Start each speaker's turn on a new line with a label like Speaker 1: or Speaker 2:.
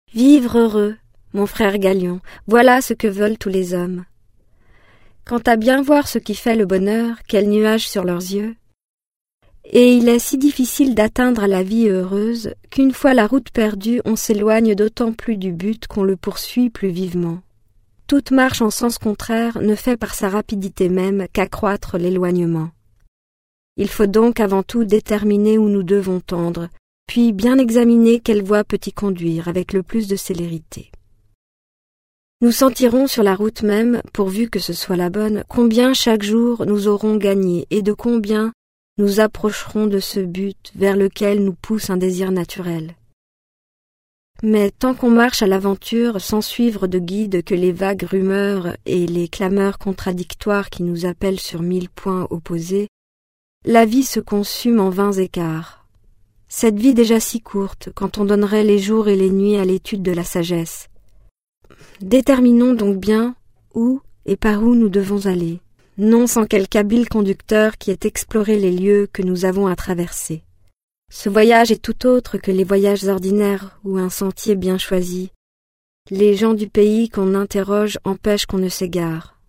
Speaker 1: Vivre heureux, mon frère Galion, voilà ce que veulent tous les hommes. Quant à bien voir ce qui fait le bonheur, quel nuage sur leurs yeux. Et il est si difficile d'atteindre à la vie heureuse qu'une fois la route perdue, on s'éloigne d'autant plus du but qu'on le poursuit plus vivement. Toute marche en sens contraire ne fait par sa rapidité même qu'accroître l'éloignement. Il faut donc avant tout déterminer où nous devons tendre, puis bien examiner quelle voie peut y conduire avec le plus de célérité. Nous sentirons sur la route même, pourvu que ce soit la bonne, combien chaque jour nous aurons gagné et de combien nous approcherons de ce but vers lequel nous pousse un désir naturel. Mais tant qu'on marche à l'aventure sans suivre de guide que les vagues rumeurs et les clameurs contradictoires qui nous appellent sur 1000 points opposés, la vie se consume en vains écarts. Cette vie déjà si courte, quand on donnerait les jours et les nuits à l'étude de la sagesse. Déterminons donc bien où et par où nous devons aller, non sans quelque habile conducteur qui ait exploré les lieux que nous avons à traverser. Ce voyage est tout autre que les voyages ordinaires ou un sentier bien choisi. Les gens du pays qu'on interroge empêchent qu'on ne s'égare.